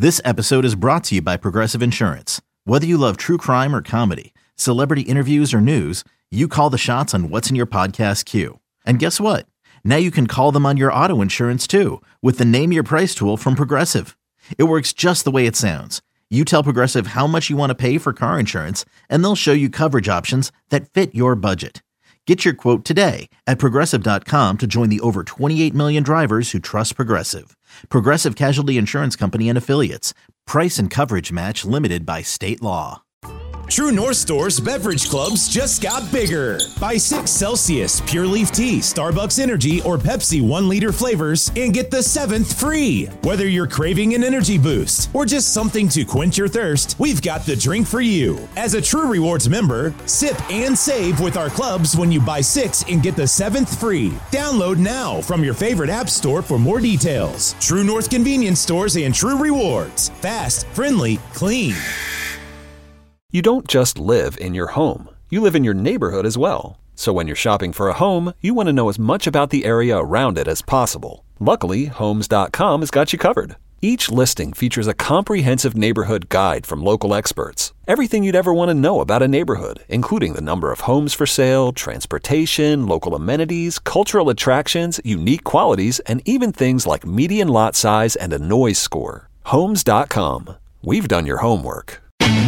This episode is brought to you by Progressive Insurance. Whether you love true crime or comedy, celebrity interviews or news, you call the shots on what's in your podcast queue. And guess what? Now you can call them on your auto insurance too with the Name Your Price tool from Progressive. It works just the way it sounds. You tell Progressive how much you want to pay for car insurance, and they'll show you coverage options that fit your budget. Get your quote today at Progressive.com to join the over 28 million drivers who trust Progressive. Progressive Casualty Insurance Company and Affiliates. Price and coverage match limited by state law. True North Store's beverage clubs just got bigger. Buy 6 Celsius, Pure Leaf Tea, Starbucks Energy, or Pepsi 1-liter flavors and get the 7th free. Whether you're craving an energy boost or just something to quench your thirst, we've got the drink for you. As a True Rewards member, sip and save with our clubs when you buy 6 and get the 7th free. Download now from your favorite app store for more details. True North Convenience Stores and True Rewards. Fast, friendly, clean. You don't just live in your home. You live in your neighborhood as well. So when you're shopping for a home, you want to know as much about the area around it as possible. Luckily, Homes.com has got you covered. Each listing features a comprehensive neighborhood guide from local experts. Everything you'd ever want to know about a neighborhood, including the number of homes for sale, transportation, local amenities, cultural attractions, unique qualities, and even things like median lot size and a noise score. Homes.com. We've done your homework.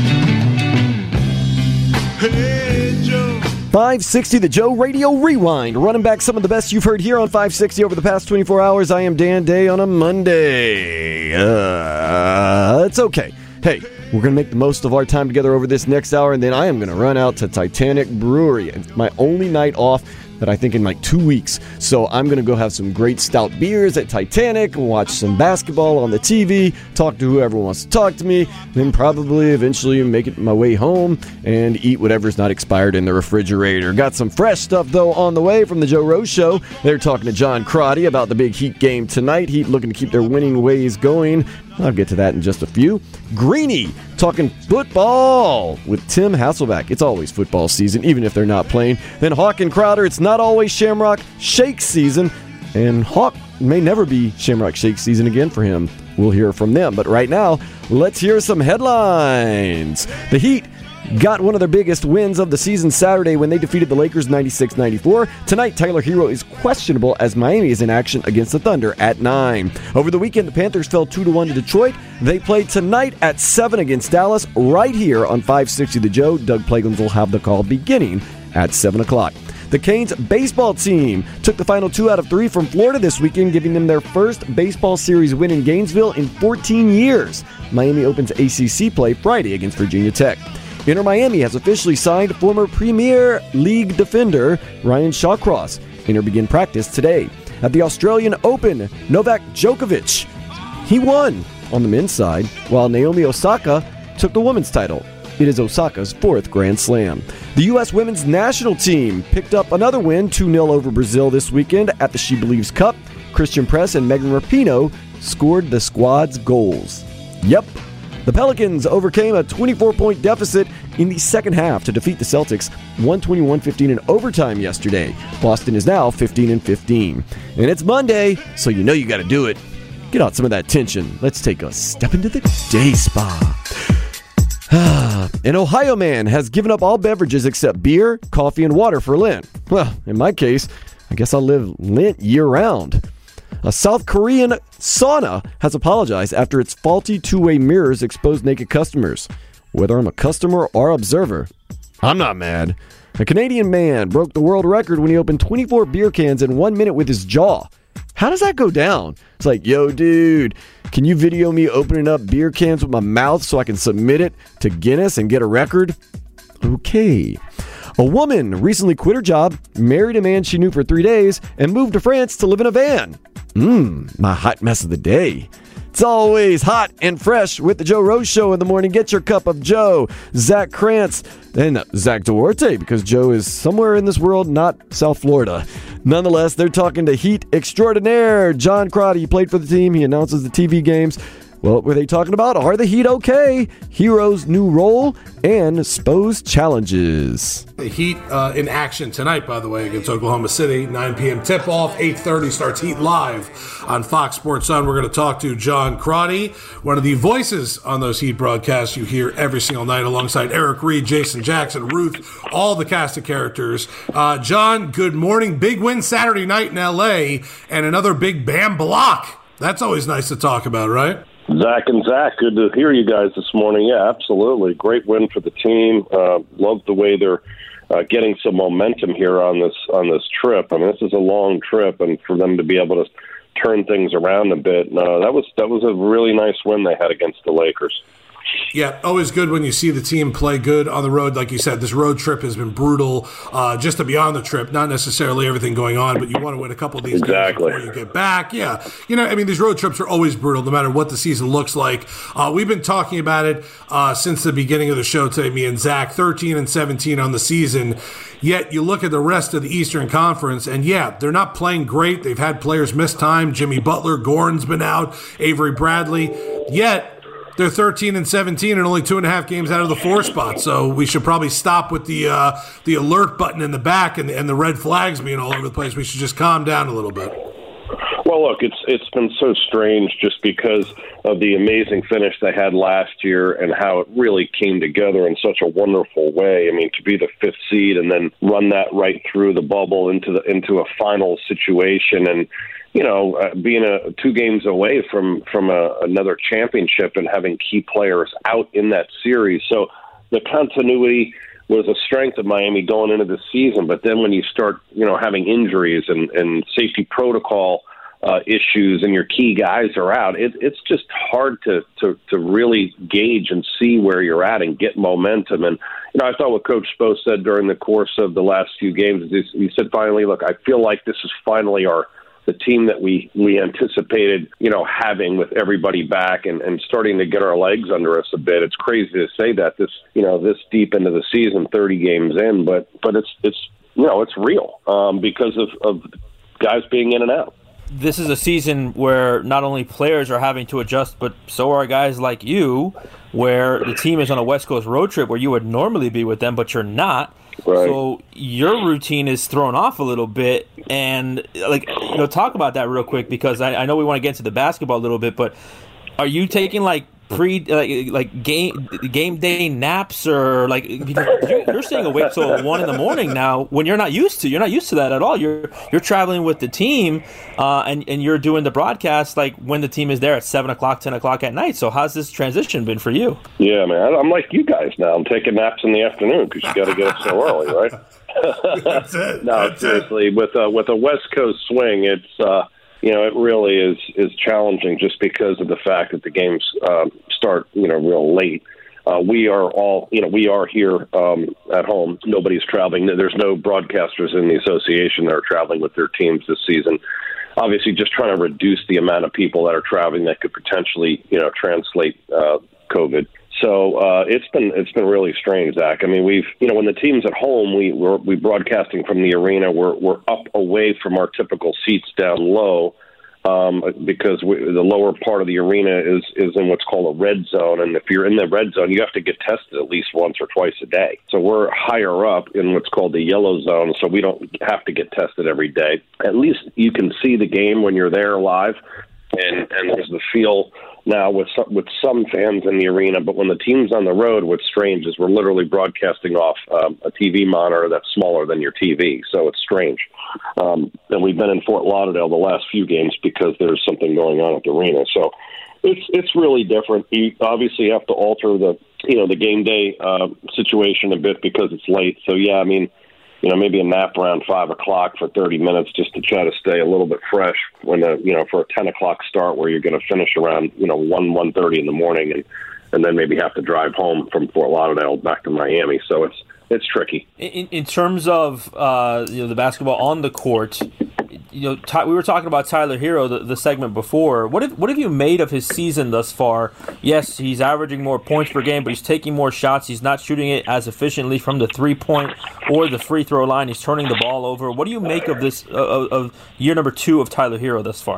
Hey, Joe. 560, the Joe Radio Rewind. Running back some of the best you've heard here on 560 over the past 24 hours. I am Dan Day on a Monday. It's okay. Hey, we're going to make the most of our time together over this next hour, and then I am going to run out to Titanic Brewery. It's my only night off that I think in like 2 weeks. So I'm going to go have some great stout beers at Titanic, watch some basketball on the TV, talk to whoever wants to talk to me, then probably eventually make it my way home and eat whatever's not expired in the refrigerator. Got some fresh stuff, though, on the way from the Joe Rose Show. They're talking to John Crotty about the big Heat game tonight. Heat looking to keep their winning ways going. I'll get to that in just a few. Greeny talking football with Tim Hasselback. It's always football season, even if they're not playing. Then Hawk and Crowder, it's not always Shamrock Shake season. And Hawk may never be Shamrock Shake season again for him. We'll hear from them. But right now, let's hear some headlines. The Heat got one of their biggest wins of the season Saturday when they defeated the Lakers 96-94. Tonight, Tyler Hero is questionable as Miami is in action against the Thunder at 9. Over the weekend, the Panthers fell 2-1 to Detroit. They play tonight at 7 against Dallas right here on 560 The Joe. Doug Plagans will have the call beginning at 7 o'clock. The Canes baseball team took the final 2 out of 3 from Florida this weekend, giving them their first baseball series win in Gainesville in 14 years. Miami opens ACC play Friday against Virginia Tech. Inter Miami has officially signed former Premier League defender Ryan Shawcross. Inter begin practice today. At the Australian Open, Novak Djokovic, he won on the men's side, while Naomi Osaka took the women's title. It is Osaka's 4th Grand Slam. The U.S. women's national team picked up another win, 2-0 over Brazil this weekend at the She Believes Cup. Christian Press and Megan Rapinoe scored the squad's goals. Yep. The Pelicans overcame a 24-point deficit in the second half to defeat the Celtics 121-15 in overtime yesterday. Boston is now 15-15. And it's Monday, so you know you got to do it. Get out some of that tension. Let's take a step into the day spa. An Ohio man has given up all beverages except beer, coffee, and water for Lent. Well, in my case, I guess I'll live Lent year-round. A South Korean sauna has apologized after its faulty two-way mirrors exposed naked customers. Whether I'm a customer or observer, I'm not mad. A Canadian man broke the world record when he opened 24 beer cans in 1 minute with his jaw. How does that go down? It's like, yo, dude, can you video me opening up beer cans with my mouth so I can submit it to Guinness and get a record? Okay. A woman recently quit her job, married a man she knew for 3 days, and moved to France to live in a van. My hot mess of the day. It's always hot and fresh with the Joe Rose Show in the morning. Get your cup of Joe, Zach Krantz, and Zach Duarte, because Joe is somewhere in this world, not South Florida. Nonetheless, they're talking to Heat extraordinaire John Crotty. He played for the team. He announces the TV games. Well, what were they talking about? Are the Heat okay? Hero's new role and Spo's challenges. The Heat in action tonight, by the way, against Oklahoma City. 9 p.m. tip-off. 8:30 starts Heat Live on Fox Sports Sun. We're going to talk to John Crotty, one of the voices on those Heat broadcasts you hear every single night, alongside Eric Reed, Jason Jackson, Ruth, all the cast of characters. John, good morning. Big win Saturday night in L.A. and another big Bam block. That's always nice to talk about, right? Zach and Zach, good to hear you guys this morning. Yeah, absolutely. Great win for the team. Love the way they're getting some momentum here on this trip. I mean, this is a long trip, and for them to be able to turn things around a bit, that was a really nice win they had against the Lakers. Yeah, always good when you see the team play good on the road. Like you said, this road trip has been brutal, just to be on the trip, not necessarily everything going on, but you want to win a couple of these games before you get back. Yeah, these road trips are always brutal no matter what the season looks like. We've been talking about it since the beginning of the show today, me and Zach, 13-17 on the season. Yet you look at the rest of the Eastern Conference, and yeah, they're not playing great. They've had players miss time. Jimmy Butler, Gordon's been out, Avery Bradley. Yet they're 13-17 and only 2.5 games out of the 4 spot. So we should probably stop with the alert button in the back and the red flags being all over the place. We should just calm down a little bit. Well, look, it's been so strange just because of the amazing finish they had last year and how it really came together in such a wonderful way. I mean, to be the 5th seed and then run that right through the bubble into a final situation, and being 2 games away from another championship and having key players out in that series. So the continuity was a strength of Miami going into the season. But then when you start, having injuries and safety protocol issues and your key guys are out, it's just hard to really gauge and see where you're at and get momentum. And, I thought what Coach Spo said during the course of the last few games is he said, finally, look, I feel like this is finally the team that we anticipated, having with everybody back and starting to get our legs under us a bit. It's crazy to say that this deep into the season, 30 games in, but it's real because of guys being in and out. This is a season where not only players are having to adjust, but so are guys like you, where the team is on a West Coast road trip where you would normally be with them, but you're not. Right. So your routine is thrown off a little bit, and talk about that real quick, because I know we want to get into the basketball a little bit, but are you taking game day naps, or because you're staying awake till 1 a.m. now when you're not used to that at all. You're traveling with the team, and you're doing the broadcast when the team is there at 7 o'clock, 10 o'clock at night. So how's this transition been for you? Yeah, man, I'm like you guys now. I'm taking naps in the afternoon because you got to get up so early, right? That's it. No, seriously, with a West Coast swing, it's. It really is challenging just because of the fact that the games start, real late. We are here at home. Nobody's traveling. There's no broadcasters in the association that are traveling with their teams this season. Obviously, just trying to reduce the amount of people that are traveling that could potentially, translate COVID. So it's been really strange, Zach. I mean, when the team's at home, we're broadcasting from the arena. We're up away from our typical seats down low because the lower part of the arena is in what's called a red zone. And if you're in the red zone, you have to get tested at least once or twice a day. So we're higher up in what's called the yellow zone, so we don't have to get tested every day. At least you can see the game when you're there live, and there's the feel now with some fans in the arena. But when the team's on the road, what's strange is we're literally broadcasting off a TV monitor that's smaller than your TV. So it's strange. And we've been in Fort Lauderdale the last few games because there's something going on at the arena. So it's really different. You obviously have to alter the game day situation a bit because it's late. So yeah, I mean, maybe a nap around 5 o'clock for 30 minutes just to try to stay a little bit fresh when for a 10 o'clock start where you're going to finish around 1:30 in the morning and then maybe have to drive home from Fort Lauderdale back to Miami. So it's tricky. In terms of the basketball on the court, we were talking about Tyler Hero the segment before. What have you made of his season thus far? Yes, he's averaging more points per game, but he's taking more shots. He's not shooting it as efficiently from the 3-point or the free throw line. He's turning the ball over. What do you make of this of year number 2 of Tyler Hero thus far? Well,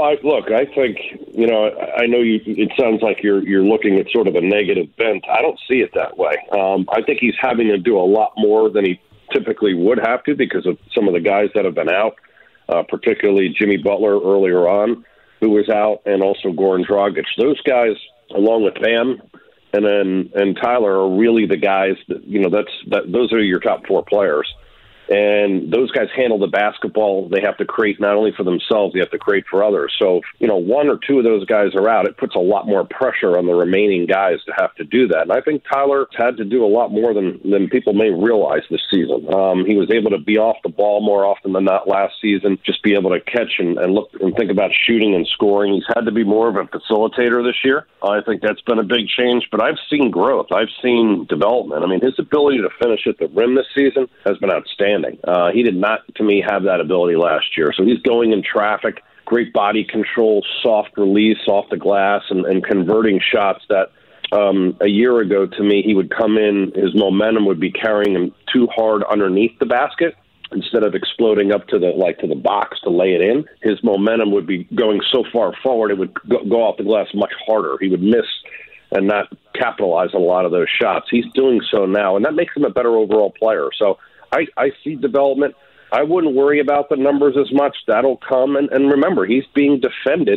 I think, I know it sounds like you're looking at sort of a negative bent. I don't see it that way. I think he's having to do a lot more than he typically would have to because of some of the guys that have been out, particularly Jimmy Butler earlier on, who was out, and also Goran Dragic. Those guys, along with Bam and Tyler, are really the guys that, those are your top four players. And those guys handle the basketball. They have to create not only for themselves, they have to create for others. So, one or two of those guys are out. It puts a lot more pressure on the remaining guys to have to do that. And I think Tyler had to do a lot more than people may realize this season. He was able to be off the ball more often than not last season, just be able to catch and look and think about shooting and scoring. He's had to be more of a facilitator this year. I think that's been a big change, but I've seen growth. I've seen development. I mean, his ability to finish at the rim this season has been outstanding. He did not, to me, have that ability last year. So he's going in traffic, great body control, soft release off the glass, and converting shots that a year ago, to me, he would come in, his momentum would be carrying him too hard underneath the basket. Instead of exploding up to the box to lay it in, his momentum would be going so far forward, it would go off the glass much harder. He would miss and not capitalize on a lot of those shots. He's doing so now, and that makes him a better overall player. So I see development. I wouldn't worry about the numbers as much. That'll come. And remember, he's being defended,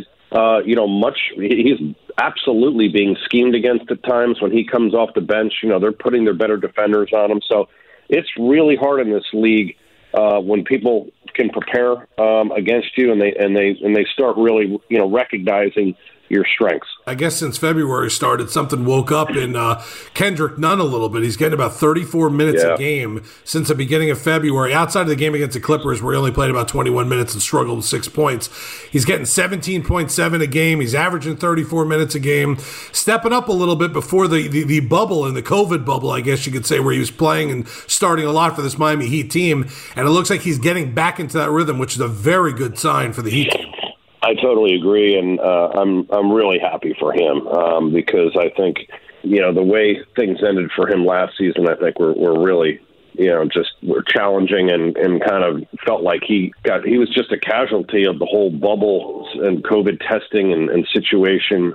he's absolutely being schemed against at times when he comes off the bench. They're putting their better defenders on him. So it's really hard in this league when people can prepare against you and they start really, recognizing your strengths. I guess since February started, something woke up in Kendrick Nunn a little bit. He's getting about 34 minutes a game since the beginning of February. Outside of the game against the Clippers, where he only played about 21 minutes and struggled with 6 points, he's getting 17.7 a game. He's averaging 34 minutes a game, stepping up a little bit before the bubble and the COVID bubble, I guess you could say, where he was playing and starting a lot for this Miami Heat team. And it looks like he's getting back into that rhythm, which is a very good sign for the Heat team. I totally agree, and I'm really happy for him because I think, the way things ended for him last season, I think were really, were challenging and kind of felt like he was just a casualty of the whole bubble and COVID testing and situation,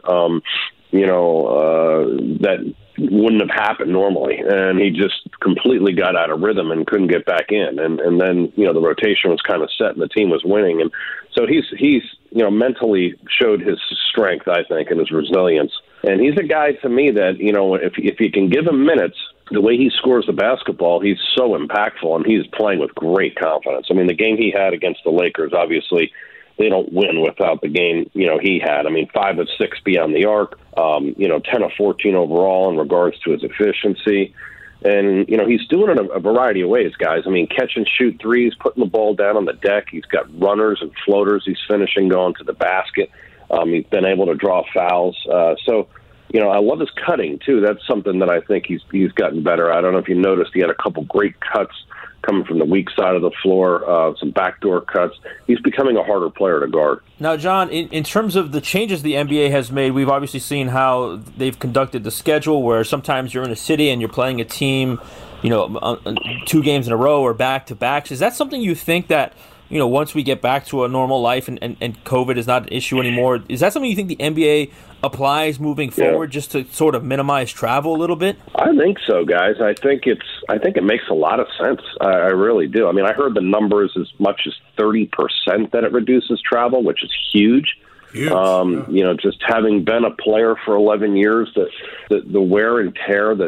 that wouldn't have happened normally. And he just completely got out of rhythm and couldn't get back in. And then, the rotation was kind of set and the team was winning. And so he's mentally showed his strength, I think, and his resilience. And he's a guy to me that, if you can give him minutes, the way he scores the basketball, he's so impactful and he's playing with great confidence. I mean, the game he had against the Lakers, obviously, they don't win without the game, he had. I mean, 5 of 6 beyond the arc, 10 of 14 overall in regards to his efficiency. And, he's doing it a variety of ways, guys. I mean, catch and shoot threes, putting the ball down on the deck. He's got runners and floaters. He's finishing going to the basket. He's been able to draw fouls. So, I love his cutting, too. That's something that I think he's gotten better. I don't know if you noticed, he had a couple great cuts coming from the weak side of the floor, some backdoor cuts. He's becoming a harder player to guard. Now, John, in terms of the changes the NBA has made, we've obviously seen how they've conducted the schedule, where sometimes you're in a city and you're playing a team, 2 games in a row or back-to-backs. Is that something you think that, once we get back to a normal life and COVID is not an issue anymore, is that something you think the NBA applies moving forward just to sort of minimize travel a little bit? I think so, guys. I think it makes a lot of sense. I really do. I mean, I heard the numbers as much as 30% that it reduces travel, which is huge. Just having been a player for 11 years, the wear and tear of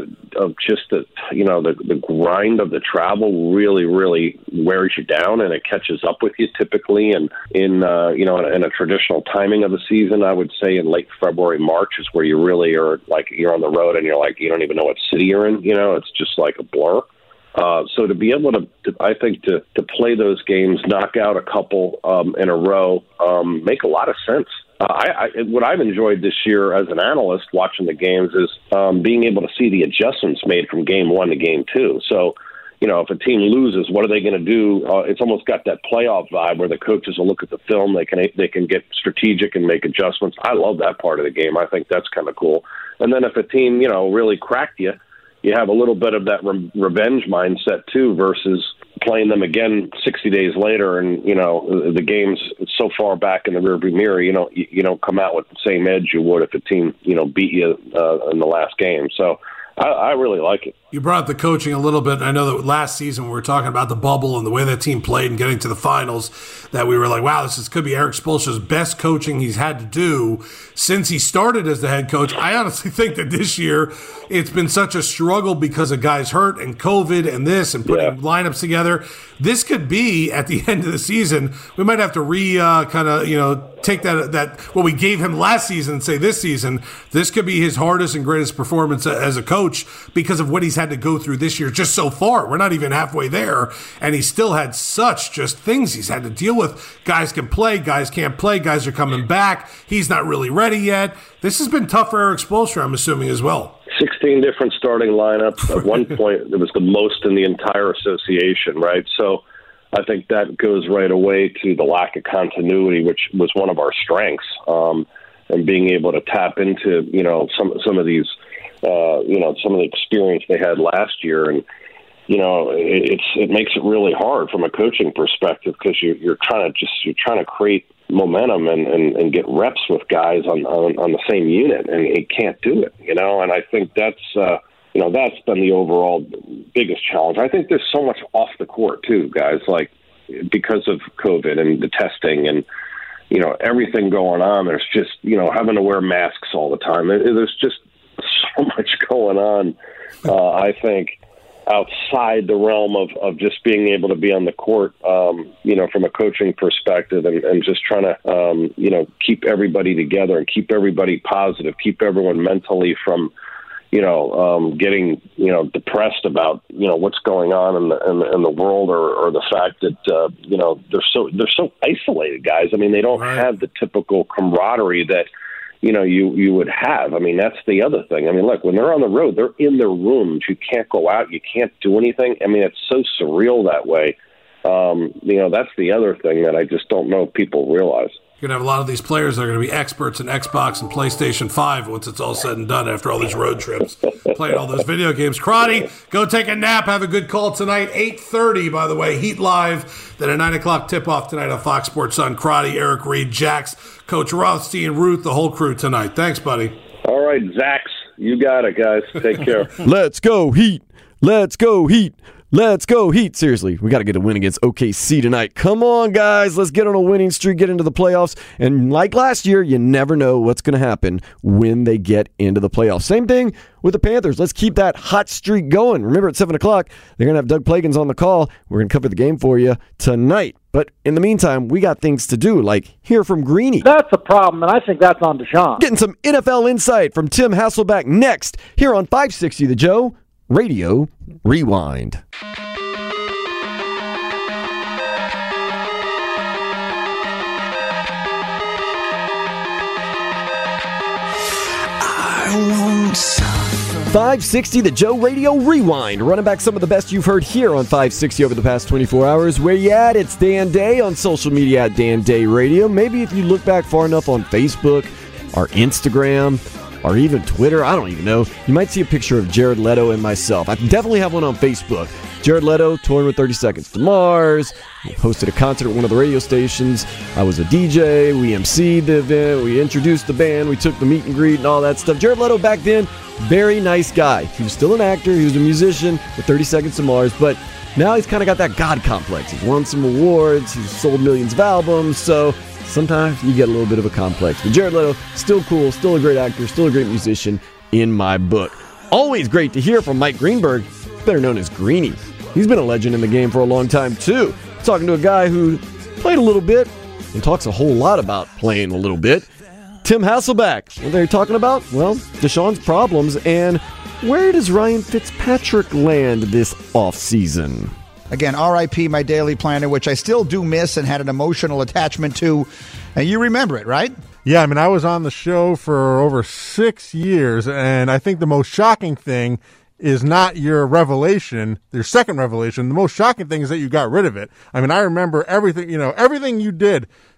the grind of the travel really, really wears you down, and it catches up with you typically. And in a traditional timing of the season, I would say in late February, March is where you really are like you're on the road and you're like you don't even know what city you're in. It's just like a blur. So to be able to play those games, knock out a couple in a row, make a lot of sense. What I've enjoyed this year as an analyst watching the games is being able to see the adjustments made from game 1 to game 2. So, if a team loses, what are they going to do? It's almost got that playoff vibe where the coaches will look at the film, they can get strategic and make adjustments. I love that part of the game. I think that's kind of cool. And then if a team, really cracked you, you have a little bit of that revenge mindset too, versus, playing them again 60 days later, and the game's so far back in the rearview mirror, you don't come out with the same edge you would if a team beat you in the last game. So I really like it. You brought up the coaching a little bit. I know that last season we were talking about the bubble and the way that team played and getting to the finals, that we were like, wow, could be Erik Spoelstra's best coaching he's had to do since he started as the head coach. I honestly think that this year it's been such a struggle because of guys hurt and COVID and this and putting lineups together. This could be, at the end of the season, we might have to take that what we gave him last season and say this season, this could be his hardest and greatest performance as a coach because of what he's had to go through this year just so far. We're not even halfway there, and he's still had such just things he's had to deal with. Guys can play, guys can't play, guys are coming back. He's not really ready yet. This has been tough for Erik Spoelstra, I'm assuming, as well. 16 different starting lineups. At one point, it was the most in the entire association, right? So I think that goes right away to the lack of continuity, which was one of our strengths, and being able to tap into, some of these, some of the experience they had last year. And, it makes it really hard from a coaching perspective because you're trying to create momentum and get reps with guys on the same unit, and he can't do it, and I think that's been the overall biggest challenge. I think there's so much off the court too, guys, like because of COVID and the testing and everything going on. There's just having to wear masks all the time. There's just so much going on. I think outside the realm of just being able to be on the court, from a coaching perspective and just trying to, keep everybody together and keep everybody positive, keep everyone mentally from, getting, depressed about, what's going on in the world or the fact that, they're so isolated, guys. I mean, they don't have the typical camaraderie that, you would have. I mean, that's the other thing. I mean, look, when they're on the road, they're in their rooms. You can't go out. You can't do anything. I mean, it's so surreal that way. That's the other thing that I just don't know if people realize. You're going to have a lot of these players that are going to be experts in Xbox and PlayStation 5 once it's all said and done after all these road trips, playing all those video games. Crotty, go take a nap. Have a good call tonight. 8:30, by the way, Heat Live. Then a 9 o'clock tip-off tonight on Fox Sports Sun. Crotty, Eric Reed, Jax, Coach Rothstein, Ruth, the whole crew tonight. Thanks, buddy. All right, Zax, you got it, guys. Take care. Let's go, Heat. Let's go, Heat. Let's go, Heat. Seriously, we got to get a win against OKC tonight. Come on, guys. Let's get on a winning streak, get into the playoffs. And like last year, you never know what's going to happen when they get into the playoffs. Same thing with the Panthers. Let's keep that hot streak going. Remember, at 7 o'clock, they're going to have Doug Plagans on the call. We're going to cover the game for you tonight. But in the meantime, we got things to do, like hear from Greeny. That's a problem, and I think that's on Deshaun. Getting some NFL insight from Tim Hasselbeck next here on 560 The Joe Radio Rewind. I won't suffer. 560 The Joe Radio Rewind. Running back some of the best you've heard here on 560 over the past 24 hours. Where you at? It's Dan Day on social media at Dan Day Radio. Maybe if you look back far enough on Facebook or Instagram or even Twitter, I don't even know, you might see a picture of Jared Leto and myself. I definitely have one on Facebook. Jared Leto touring with 30 Seconds to Mars. We hosted a concert at one of the radio stations. I was a DJ. We emceed the event. We introduced the band. We took the meet and greet and all that stuff. Jared Leto back then, very nice guy. He was still an actor. He was a musician with 30 Seconds to Mars, but now he's kind of got that God complex. He's won some awards. He's sold millions of albums, so sometimes you get a little bit of a complex. But Jared Leto, still cool, still a great actor, still a great musician in my book. Always great to hear from Mike Greenberg, better known as Greeny. He's been a legend in the game for a long time, too. Talking to a guy who played a little bit and talks a whole lot about playing a little bit. Tim Hasselbeck. What are they talking about? Well, Deshaun's problems and where does Ryan Fitzpatrick land this offseason? Again, RIP my daily planner, which I still do miss and had an emotional attachment to. And you remember it, right? Yeah, I mean, I was on the show for over 6 years, and I think the most shocking thing is not your revelation, your second revelation. The most shocking thing is that you got rid of it. I mean, I remember everything, everything you did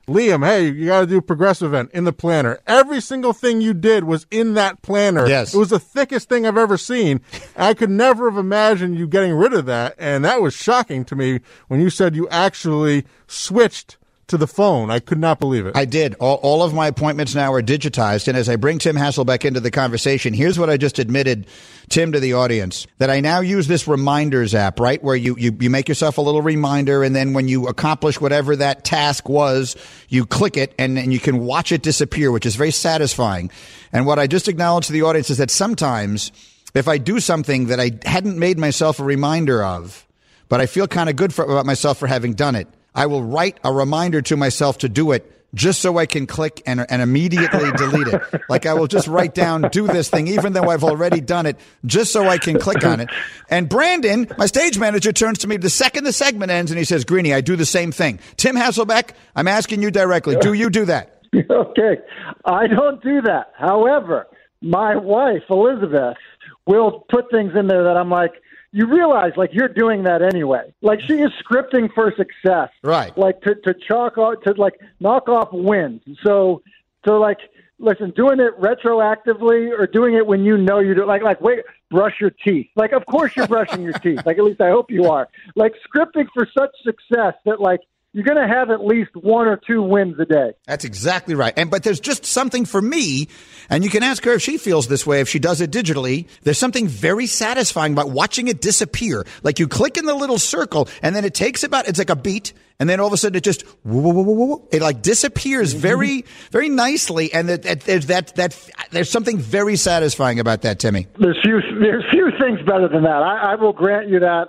Liam, hey, you got to do a progressive event in the planner. Every single thing you did was in that planner. Yes. It was the thickest thing I've ever seen. I could never have imagined you getting rid of that, and that was shocking to me when you said you actually switched to the phone. I could not believe it. I did. All of my appointments now are digitized. And as I bring Tim Hasselbeck into the conversation, here's what I just admitted, Tim, to the audience, that I now use this reminders app, right, where you make yourself a little reminder, and then when you accomplish whatever that task was, you click it, and you can watch it disappear, which is very satisfying. And what I just acknowledged to the audience is that sometimes if I do something that I hadn't made myself a reminder of, but I feel kind of good about myself for having done it, I will write a reminder to myself to do it just so I can click and immediately delete it. Like I will just write down, do this thing, even though I've already done it, just so I can click on it. And Brandon, my stage manager, turns to me the second the segment ends and he says, Greeny, I do the same thing. Tim Hasselbeck, I'm asking you directly, do you do that? Okay. I don't do that. However, my wife, Elizabeth, will put things in there that I'm like, you realize, like, you're doing that anyway. Like, she is scripting for success. Right. Like, to chalk off, to, like, knock off wins. So, like, listen, doing it retroactively or doing it when you know you do, like, wait, brush your teeth. Like, of course you're brushing your teeth. Like, at least I hope you are. Like, scripting for such success that, like, you're going to have at least 1 or 2 wins a day. That's exactly right. But there's just something for me, and you can ask her if she feels this way, if she does it digitally. There's something very satisfying about watching it disappear. Like you click in the little circle, and then it takes it's like a beat, and then all of a sudden it just, it like disappears very, very nicely. And there's something very satisfying about that, Timmy. There's few things better than that. I will grant you that.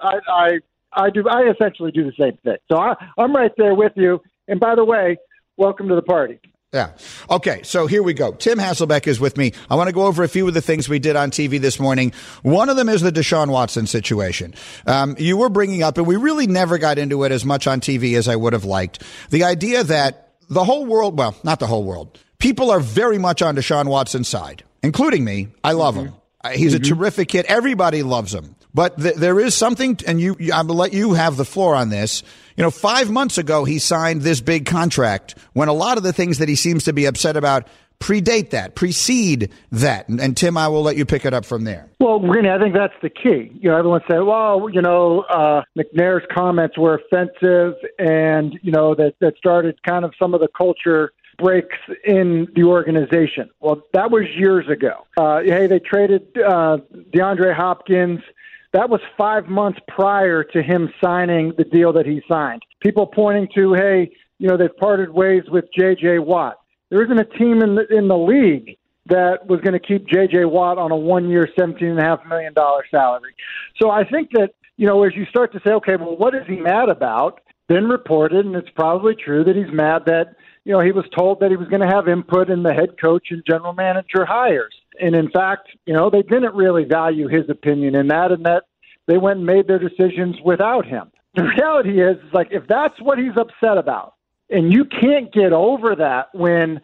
I essentially do the same thing. So I'm right there with you. And by the way, welcome to the party. Yeah. Okay, so here we go. Tim Hasselbeck is with me. I want to go over a few of the things we did on TV this morning. One of them is the Deshaun Watson situation. You were bringing up, and we really never got into it as much on TV as I would have liked, the idea that the whole world, well, not the whole world, people are very much on Deshaun Watson's side, including me. I love him. He's a terrific kid. Everybody loves him. But there is something, and I'm going to let you have the floor on this. 5 months ago, he signed this big contract when a lot of the things that he seems to be upset about precede that. And Tim, I will let you pick it up from there. Well, Greeny, I think that's the key. Everyone said, well, McNair's comments were offensive and, that started kind of some of the culture breaks in the organization. Well, that was years ago. They traded DeAndre Hopkins. That was 5 months prior to him signing the deal that he signed. People pointing to, they've parted ways with J.J. Watt. There isn't a team in the league that was going to keep J.J. Watt on a 1-year, $17.5 million salary. So I think that, as you start to say, okay, well, what is he mad about? Been reported, and it's probably true that he's mad that, he was told that he was going to have input in the head coach and general manager hires. And in fact, they didn't really value his opinion in that, and that they went and made their decisions without him. The reality is, like, if that's what he's upset about, and you can't get over that when,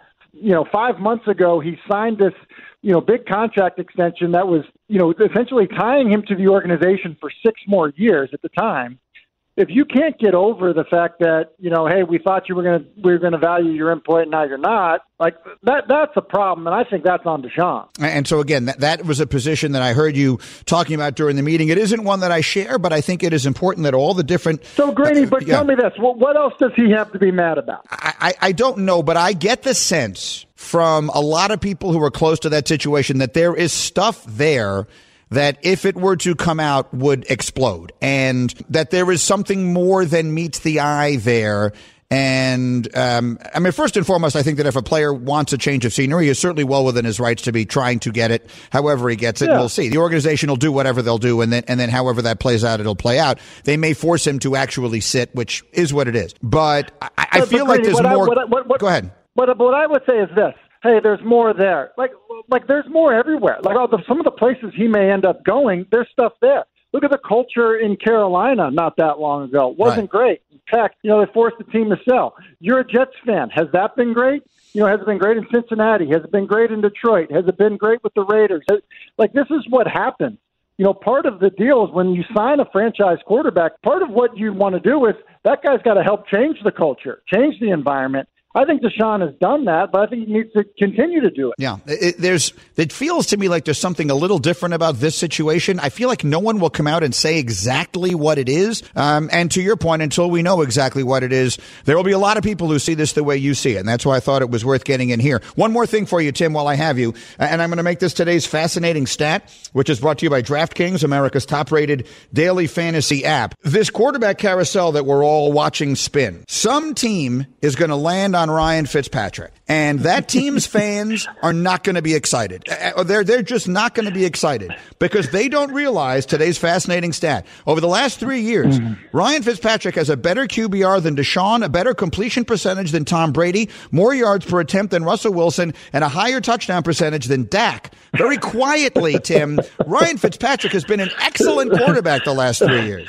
5 months ago he signed this, big contract extension that was, essentially tying him to the organization for 6 more years at the time. If you can't get over the fact that, hey, we thought we were going to value your input and now you're not, like that's a problem. And I think that's on Deshaun. And so again, that was a position that I heard you talking about during the meeting. It isn't one that I share, but I think it is important that all the different. So Greeny, tell me this, what else does he have to be mad about? I don't know, but I get the sense from a lot of people who are close to that situation that there is stuff there that if it were to come out would explode, and that there is something more than meets the eye there. And first and foremost, I think that if a player wants a change of scenery, he is certainly well within his rights to be trying to get it however he gets it. Yeah. And we'll see. The organization will do whatever they'll do, and then however that plays out, it'll play out. They may force him to actually sit, which is what it is. But I feel like there's more. Go ahead. What I would say is this. Hey, there's more there. Like there's more everywhere. Like some of the places he may end up going, there's stuff there. Look at the culture in Carolina not that long ago. It wasn't great. In fact, they forced the team to sell. You're a Jets fan. Has that been great? Has it been great in Cincinnati? Has it been great in Detroit? Has it been great with the Raiders? Like, this is what happens. Part of the deal is when you sign a franchise quarterback, part of what you want to do is that guy's got to help change the culture, change the environment. I think Deshaun has done that, but I think he needs to continue to do it. Yeah, it feels to me like there's something a little different about this situation. I feel like no one will come out and say exactly what it is. And to your point, until we know exactly what it is, there will be a lot of people who see this the way you see it. And that's why I thought it was worth getting in here. One more thing for you, Tim, while I have you. And I'm going to make this today's fascinating stat, which is brought to you by DraftKings, America's top-rated daily fantasy app. This quarterback carousel that we're all watching spin. Some team is going to land on Ryan Fitzpatrick, and that team's fans are not going to be excited. They're just not going to be excited because they don't realize today's fascinating stat. Over the last 3 years, Ryan Fitzpatrick has a better QBR than Deshaun, a better completion percentage than Tom Brady, more yards per attempt than Russell Wilson, and a higher touchdown percentage than Dak. Very quietly, Tim, Ryan Fitzpatrick has been an excellent quarterback the last 3 years.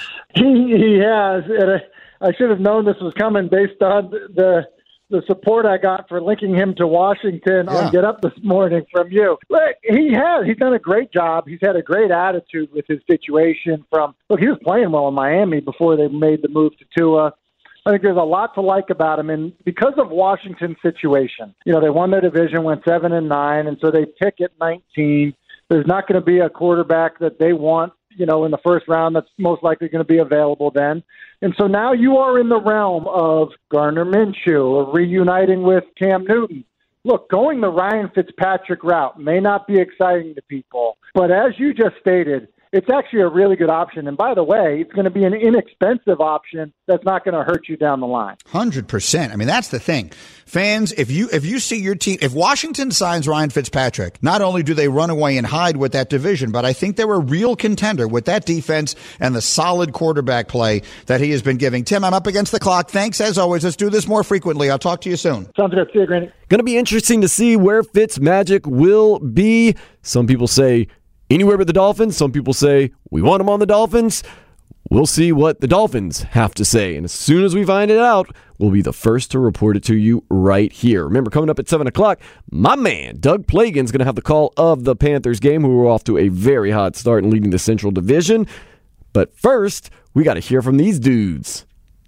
He has. And I should have known this was coming based on the support I got for linking him to Washington on Get Up this morning from you. Look, he's done a great job. He's had a great attitude with his situation he was playing well in Miami before they made the move to Tua. I think there's a lot to like about him. And because of Washington's situation, they won their division, went 7-9, and so they pick at 19. There's not going to be a quarterback that they want, in the first round that's most likely going to be available then. And so now you are in the realm of Gardner Minshew or reuniting with Cam Newton. Look, going the Ryan Fitzpatrick route may not be exciting to people, but as you just stated, it's actually a really good option. And by the way, it's going to be an inexpensive option that's not going to hurt you down the line. 100%. I mean, that's the thing. Fans, if you see your team, if Washington signs Ryan Fitzpatrick, not only do they run away and hide with that division, but I think they're a real contender with that defense and the solid quarterback play that he has been giving. Tim, I'm up against the clock. Thanks, as always. Let's do this more frequently. I'll talk to you soon. Sounds good. See you, Granny. Going to be interesting to see where Fitzmagic will be. Some people say anywhere but the Dolphins. Some people say we want him on the Dolphins. We'll see what the Dolphins have to say. And as soon as we find it out, we'll be the first to report it to you right here. Remember, coming up at 7 o'clock, my man, Doug Plagan's going to have the call of the Panthers game, who are off to a very hot start and leading the Central Division. But first, we got to hear from these dudes.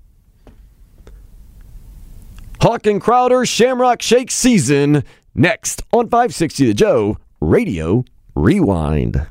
Hawk and Crowder Shamrock Shake season next on 560 The Joe Radio Rewind.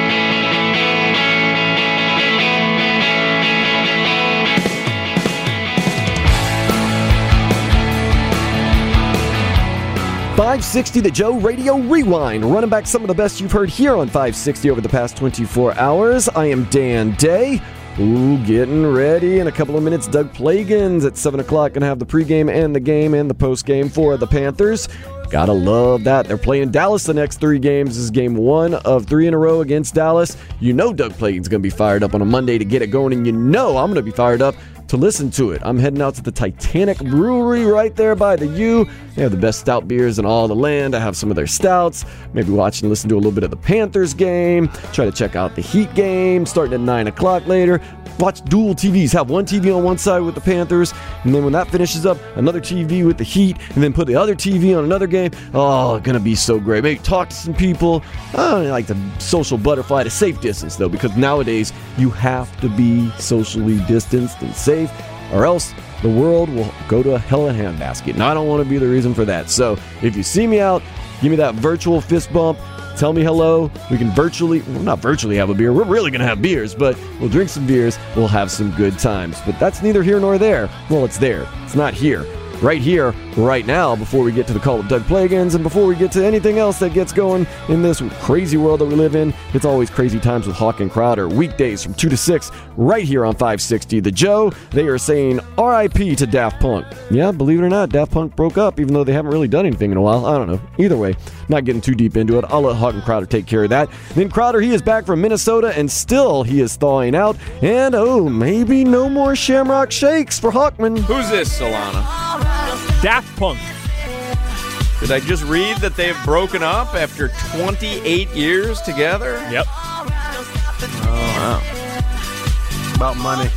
.560 The Joe Radio Rewind, running back some of the best you've heard here on 560 over the past 24 hours. I am Dan Day. Getting ready in a couple of minutes. Doug Plagens at 7 o'clock going to have the pregame and the game and the postgame for the Panthers. Gotta love that. They're playing Dallas the next 3 games. This is game 1 of 3 in a row against Dallas. You know Doug Plagens going to be fired up on a Monday to get it going, and you know I'm going to be fired up to listen to it. I'm heading out to the Titanic Brewery right there by the U. They have the best stout beers in all the land. I have some of their stouts. Maybe watch and listen to a little bit of the Panthers game. Try to check out the Heat game starting at 9 o'clock later. Watch dual TVs. Have one TV on one side with the Panthers, and then when that finishes up, another TV with the Heat, and then put the other TV on another game. Oh, gonna be so great. Maybe talk to some people. I like the social butterfly to safe distance, though, because nowadays you have to be socially distanced and safe, or else the world will go to a hell in a handbasket. And I don't want to be the reason for that. So if you see me out, give me that virtual fist bump. Tell me hello. We can not virtually have a beer. We're really going to have beers, but we'll drink some beers. We'll have some good times. But that's neither here nor there. Well, it's there. It's not here. Right here, right now, before we get to the call of Doug Plagens and before we get to anything else that gets going in this crazy world that we live in. It's always crazy times with Hawk and Crowder. Weekdays from 2 to 6, right here on 560 The Joe. They are saying R.I.P. to Daft Punk. Yeah, believe it or not, Daft Punk broke up, even though they haven't really done anything in a while. I don't know. Either way, not getting too deep into it. I'll let Hawk and Crowder take care of that. Then Crowder, he is back from Minnesota, and still he is thawing out. And, maybe no more Shamrock Shakes for Hawkman. Who's this, Solana? Daft Punk. Did I just read that they've broken up after 28 years together? Yep. Oh, wow. About money.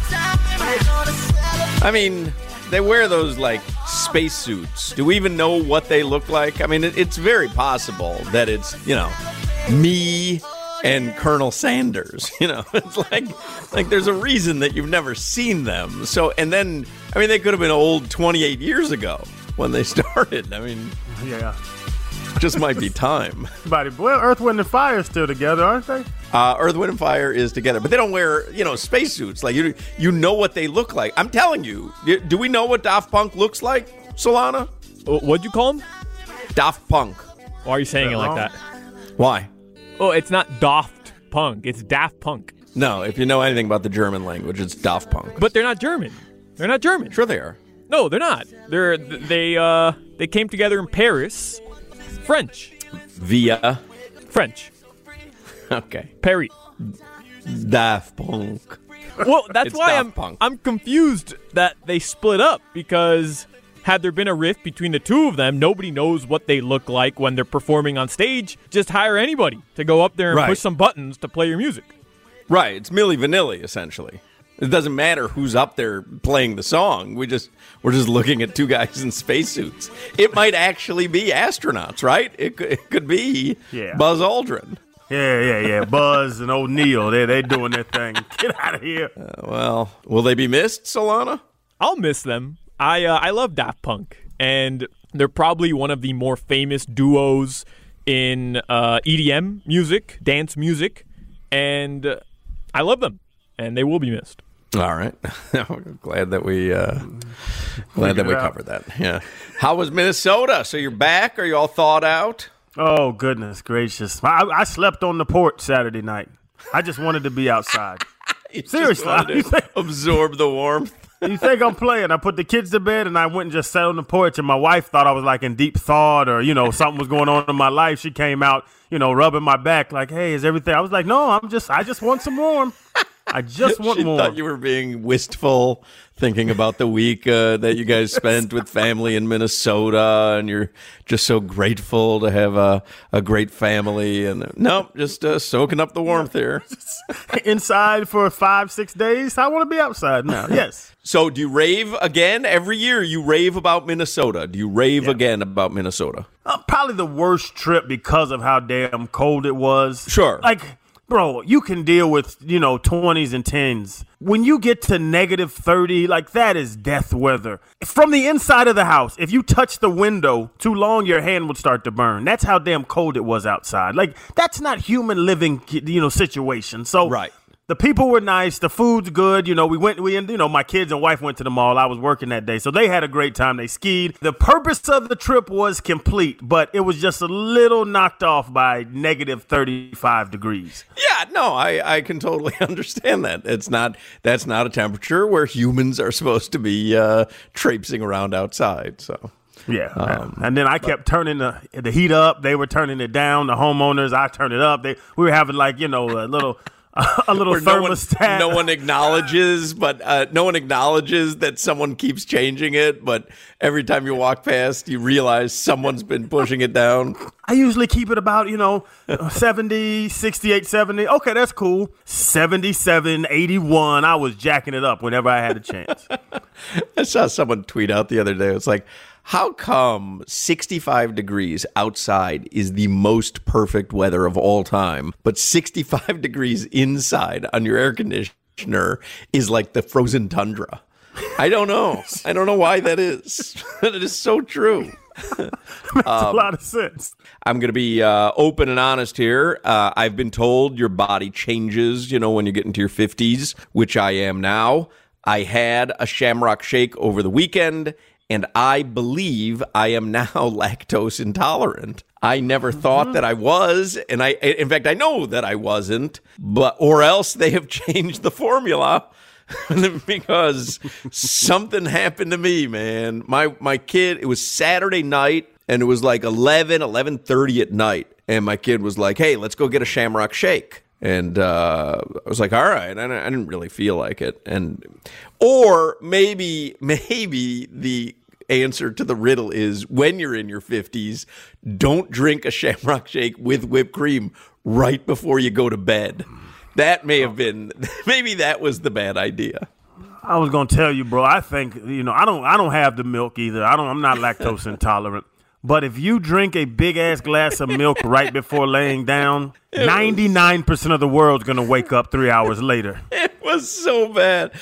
I mean, they wear those, spacesuits. Do we even know what they look like? I mean, it's very possible that it's, me and Colonel Sanders. It's like there's a reason that you've never seen them. So, and then, I mean, they could have been old 28 years ago. when they started. I mean, yeah. Just might be time. Well, Earth, Wind, and Fire are still together, aren't they? Earth, Wind, and Fire is together, but they don't wear, spacesuits. Like you know what they look like. I'm telling you. Do we know what Daft Punk looks like, Solana? What'd you call him? Daft Punk. Why are you saying it like that? Why? Oh, it's not Daft Punk. It's Daft Punk. No, if you know anything about the German language, it's Daft Punk. But they're not German. They're not German. Sure they are. No, they're not. They came together in Paris. French. Via. French. Okay. Paris. Daft Punk. Well, that's why I'm confused that they split up, because had there been a rift between the two of them, nobody knows what they look like when they're performing on stage. Just hire anybody to go up there and push some buttons to play your music. Right. It's Milli Vanilli, essentially. It doesn't matter who's up there playing the song. We're just looking at two guys in spacesuits. It might actually be astronauts, right? It could be Buzz Aldrin. Yeah. Buzz and O'Neill, they doing their thing. Get out of here. Well, will they be missed, Solana? I'll miss them. I love Daft Punk, and they're probably one of the more famous duos in EDM music, dance music, and I love them, and they will be missed. All right. Glad that we covered that. Yeah. How was Minnesota? So you're back? Are you all thawed out? Oh, goodness gracious. I slept on the porch Saturday night. I just wanted to be outside. Seriously. Absorb the warmth. You think I'm playing? I put the kids to bed and I went and just sat on the porch, and my wife thought I was like in deep thought or, something was going on in my life. She came out, rubbing my back like, hey, is everything? I was like, no, I just want some warm. I just want she more. Thought you were being wistful, thinking about the week that you guys spent with family in Minnesota, and you're just so grateful to have a great family. And nope, just soaking up the warmth here. Inside for 5-6 days. I want to be outside now. Yes. So do you rave again every year? You rave about Minnesota. Do you rave again about Minnesota? Probably the worst trip because of how damn cold it was. Sure. Bro, you can deal with, 20s and 10s. When you get to negative 30, that is death weather. From the inside of the house, if you touch the window too long, your hand would start to burn. That's how damn cold it was outside. That's not human living, situation. So right. The people were nice. The food's good. My kids and wife went to the mall. I was working that day. So they had a great time. They skied. The purpose of the trip was complete, but it was just a little knocked off by negative 35 degrees. Yeah, no, I can totally understand that. That's not a temperature where humans are supposed to be traipsing around outside. So. Yeah, and then I kept turning the heat up. They were turning it down. The homeowners, I turned it up. We were having a little thermostat. No one acknowledges, but no one acknowledges that someone keeps changing it. But every time you walk past, you realize someone's been pushing it down. I usually keep it about 70, 68, 70. Okay, that's cool. 77, 81. I was jacking it up whenever I had a chance. I saw someone tweet out the other day. It's like, how come 65 degrees outside is the most perfect weather of all time, but 65 degrees inside on your air conditioner is like the frozen tundra? I don't know. I don't know why that is. It is so true. Makes a lot of sense. I'm going to be open and honest here. I've been told your body changes, when you get into your 50s, which I am now. I had a Shamrock Shake over the weekend, and I believe I am now lactose intolerant. I never thought that I was, and in fact, I know that I wasn't, or else they have changed the formula because something happened to me, man. My kid, it was Saturday night, and it was like 11:30 at night, and my kid was like, hey, let's go get a Shamrock Shake. And I was like, all right, I didn't really feel like it. Or maybe the answer to the riddle is when you're in your 50s, don't drink a Shamrock Shake with whipped cream right before you go to bed. That may have been, maybe that was the bad idea. I was going to tell you, bro, I think, I don't have the milk either. I'm not lactose intolerant. but if you drink a big-ass glass of milk right before laying down, 99% of the world's going to wake up 3 hours later. It was so bad.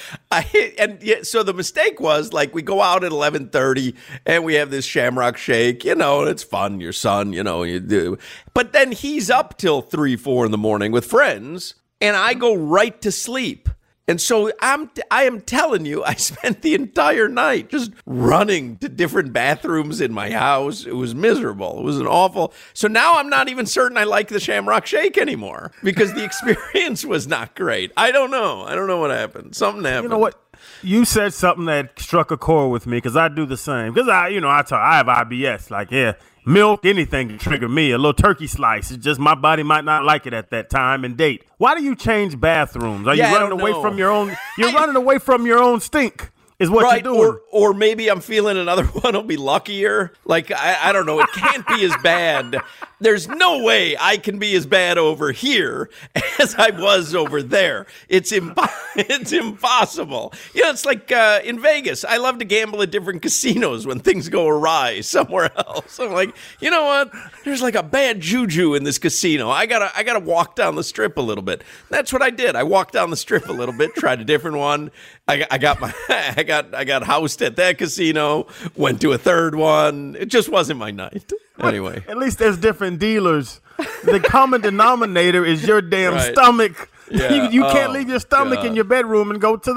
So the mistake was, like, we go out at 11:30 and we have this Shamrock Shake. You know, it's fun. Your son, you know, you do. But then he's up till 3, 4 in the morning with friends, and I go right to sleep. And so I am telling you, I spent the entire night just running to different bathrooms in my house. It was miserable. It was an awful. So now I'm not even certain I like the Shamrock Shake anymore because the experience was not great. I don't know. I don't know what happened. Something happened. You know what? You said something that struck a chord with me because I do the same. Because I have IBS. Like, yeah, milk, anything can trigger me. A little turkey slice. It's just my body might not like it at that time and date. Why do you change bathrooms? Are you running away from your own? You're running away from your own stink. Is what you're doing. Or maybe I'm feeling another one will be luckier. Like, I don't know. It can't be as bad. There's no way I can be as bad over here as I was over there. It's impossible. You know, it's like in Vegas. I love to gamble at different casinos when things go awry somewhere else. I'm like, you know what? There's like a bad juju in this casino. I gotta walk down the strip a little bit. That's what I did. I walked down the strip a little bit, tried a different one. I got housed at that casino, went to a third one. It just wasn't my night. Anyway. At least there's different dealers. The common denominator is your damn stomach. Yeah. You can't leave your stomach in your bedroom and go to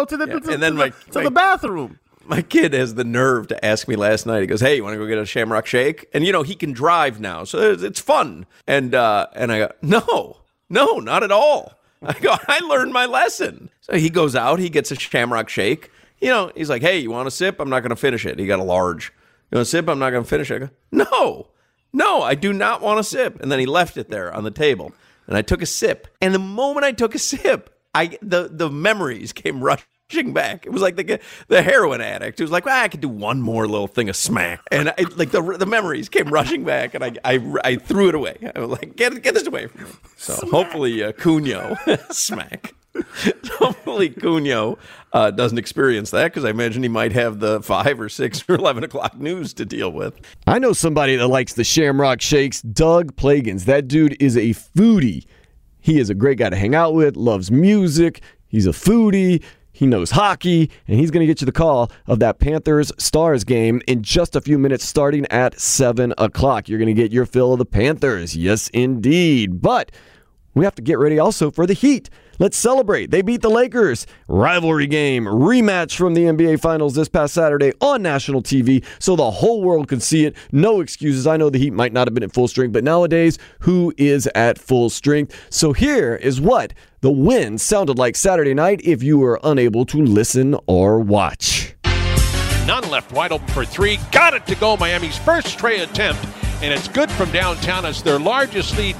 the bathroom. My kid has the nerve to ask me last night. He goes, "Hey, you want to go get a Shamrock Shake?" And, you know, he can drive now, so it's fun. And I go, no, not at all. I go, I learned my lesson. So he goes out, he gets a Shamrock Shake. You know, he's like, "Hey, you want a sip? I'm not going to finish it." He got a large. "You want a sip? I'm not going to finish it." I go, No, I do not want a sip. And then he left it there on the table. And I took a sip. And the moment I took a sip, the memories came rushing back. It was like the heroin addict who was like, I could do one more little thing of smack. And the memories came rushing back, and I threw it away. I was like, get this away from me. So smack. Hopefully Cunio, smack. Hopefully Cunio doesn't experience that, because I imagine he might have the 5 or 6 or 11 o'clock news to deal with. I know somebody that likes the Shamrock Shakes, Doug Plagans. That dude is a foodie. He is a great guy to hang out with, loves music, he's a foodie, he knows hockey, and he's going to get you the call of that Panthers-Stars game in just a few minutes starting at 7 o'clock. You're going to get your fill of the Panthers. Yes, indeed. But we have to get ready also for the Heat. Let's celebrate. They beat the Lakers. Rivalry game, rematch from the NBA Finals this past Saturday on national TV so the whole world could see it. No excuses. I know the Heat might not have been at full strength, but nowadays, who is at full strength? So here is what the win sounded like Saturday night if you were unable to listen or watch. Nunn left wide open for 3. Got it to go. Miami's first straight attempt. And it's good from downtown. It's their largest lead,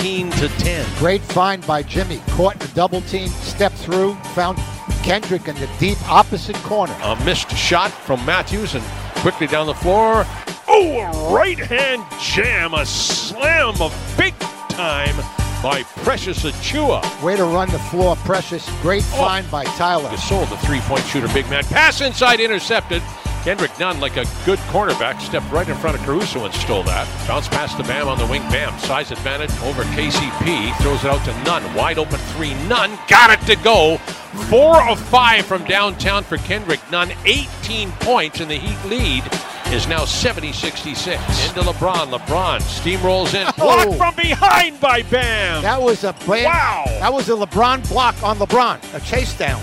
19-10. Great find by Jimmy. Caught in a double team, stepped through, found Kendrick in the deep opposite corner. A missed shot from Matthews, and quickly down the floor. Oh, a right-hand jam, a slam of big time by Precious Achiuwa. Way to run the floor, Precious. Great find by Tyler. Gasol, the three-point shooter, big man. Pass inside, intercepted. Kendrick Nunn, like a good cornerback, stepped right in front of Caruso and stole that. Bounce past the Bam on the wing. Bam, size advantage over KCP. Throws it out to Nunn. Wide open 3. Nunn got it to go. 4 of 5 from downtown for Kendrick Nunn. 18 points, and the Heat lead is now 70-66. Into LeBron. LeBron steamrolls in. Blocked from behind by Bam. That was a Bam. Wow. That was a LeBron block on LeBron. A chase down.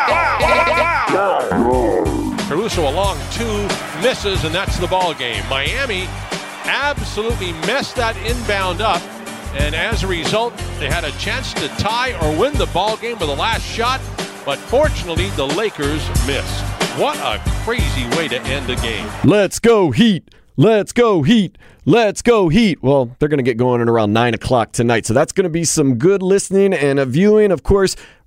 Wow. Caruso along 2, misses, and that's the ball game. Miami absolutely messed that inbound up, and as a result, they had a chance to tie or win the ball game with the last shot, but fortunately, the Lakers missed. What a crazy way to end the game. Let's go Heat. Let's go Heat. Let's go Heat. Well, they're going to get going at around 9 o'clock tonight, so that's going to be some good listening and viewing. Of course,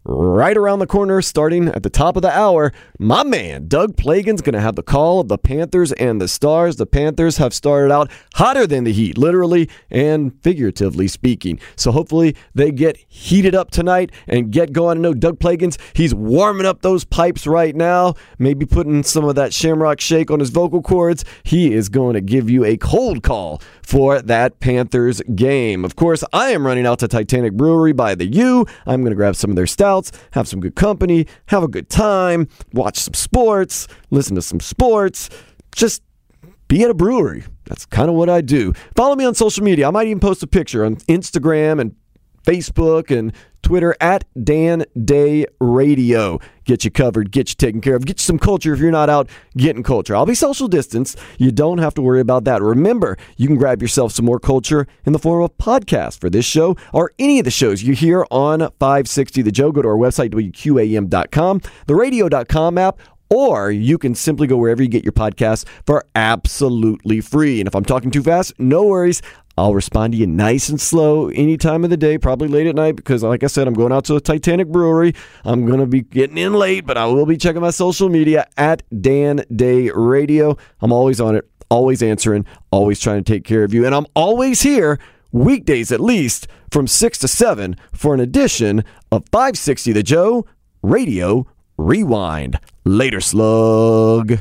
right around the corner, starting at the top of the hour. My man, Doug Plagens, going to have the call of the Panthers and the Stars. The Panthers have started out hotter than the Heat, literally and figuratively speaking. So hopefully they get heated up tonight and get going. I know Doug Plagens, he's warming up those pipes right now, maybe putting some of that Shamrock Shake on his vocal cords. He is going to give you a cold call for that Panthers game. Of course, I am running out to Titanic Brewery by the U. I'm going to grab some of their stouts, have some good company, have a good time, watch some sports, listen to some sports, just be at a brewery. That's kind of what I do. Follow me on social media. I might even post a picture on Instagram and Facebook and Twitter at Dan Day Radio. Get you covered, get you taken care of, get you some culture if you're not out getting culture. I'll be social distance. You don't have to worry about that. Remember, you can grab yourself some more culture in the form of podcast for this show or any of the shows you hear on 560 The Joe. Go to our website, WQAM.com, the radio.com app, or you can simply go wherever you get your podcasts for absolutely free. And if I'm talking too fast, no worries. I'll respond to you nice and slow any time of the day, probably late at night, because like I said, I'm going out to a Titanic Brewery. I'm going to be getting in late, but I will be checking my social media at Dan Day Radio. I'm always on it, always answering, always trying to take care of you. And I'm always here, weekdays at least, from 6 to 7 for an edition of 560 The Joe Radio Rewind. Later, slug.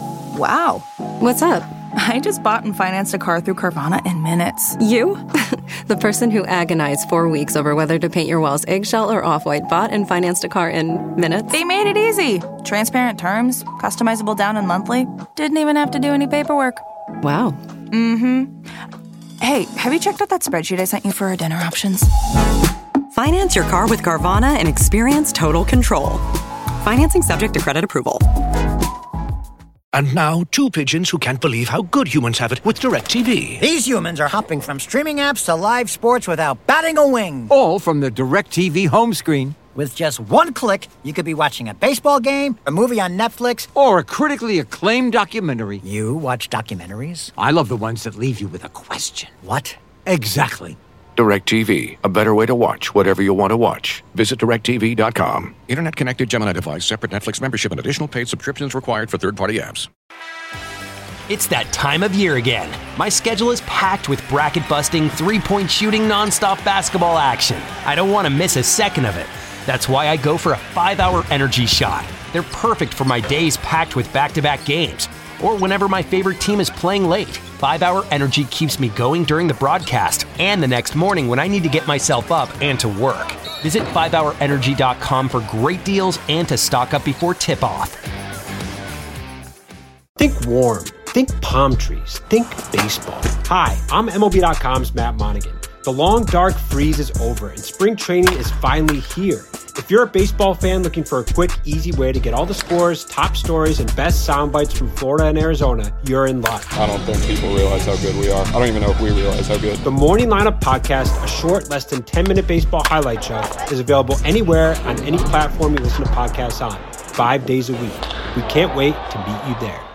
Wow. What's up? I just bought and financed a car through Carvana in minutes. You? The person who agonized 4 weeks over whether to paint your walls eggshell or off-white bought and financed a car in minutes? They made it easy. Transparent terms, customizable down and monthly. Didn't even have to do any paperwork. Wow. Mm-hmm. Hey, have you checked out that spreadsheet I sent you for our dinner options? Finance your car with Carvana and experience total control. Financing subject to credit approval. And now, two pigeons who can't believe how good humans have it with DirecTV. These humans are hopping from streaming apps to live sports without batting a wing. All from the DirecTV home screen. With just one click, you could be watching a baseball game, a movie on Netflix, or a critically acclaimed documentary. You watch documentaries? I love the ones that leave you with a question. What? Exactly. DirecTV, a better way to watch whatever you want to watch. Visit DirecTV.com. Internet-connected Gemini device, separate Netflix membership, and additional paid subscriptions required for third-party apps. It's that time of year again. My schedule is packed with bracket-busting, three-point shooting, nonstop basketball action. I don't want to miss a second of it. That's why I go for a 5-hour energy shot. They're perfect for my days packed with back-to-back games, or whenever my favorite team is playing late. 5-hour energy keeps me going during the broadcast and the next morning when I need to get myself up and to work. Visit 5hourenergy.com for great deals and to stock up before tip-off. Think warm. Think palm trees. Think baseball. Hi, I'm MLB.com's Matt Monaghan. The long, dark freeze is over and spring training is finally here. If you're a baseball fan looking for a quick, easy way to get all the scores, top stories, and best sound bites from Florida and Arizona, you're in luck. I don't think people realize how good we are. I don't even know if we realize how good. The Morning Lineup Podcast, a short, less than 10-minute baseball highlight show, is available anywhere on any platform you listen to podcasts on, 5 days a week. We can't wait to meet you there.